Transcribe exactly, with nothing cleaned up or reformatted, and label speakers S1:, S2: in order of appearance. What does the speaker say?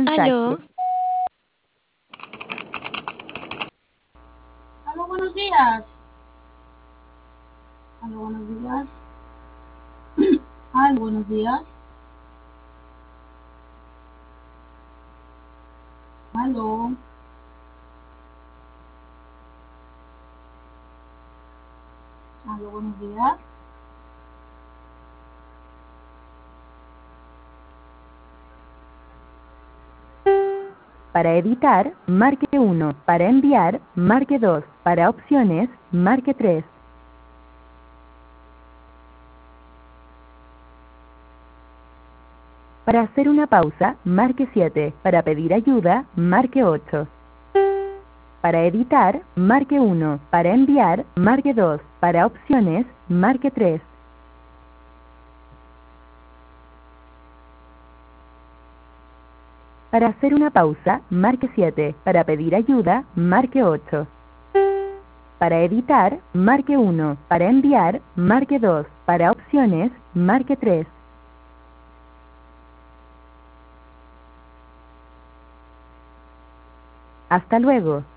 S1: mensaje.
S2: Aló,
S3: Aló, buenos días. Aló, buenos días. Aló, buenos días. Aló. Aló, buenos días.
S1: Para editar, marque uno. Para enviar, marque dos. Para opciones, marque tres. Para hacer una pausa, marque siete. Para pedir ayuda, marque ocho. Para editar, marque uno. Para enviar, marque dos. Para opciones, marque tres. Para hacer una pausa, marque siete. Para pedir ayuda, marque ocho. Para editar, marque uno. Para enviar, marque dos. Para opciones, marque tres. Hasta luego.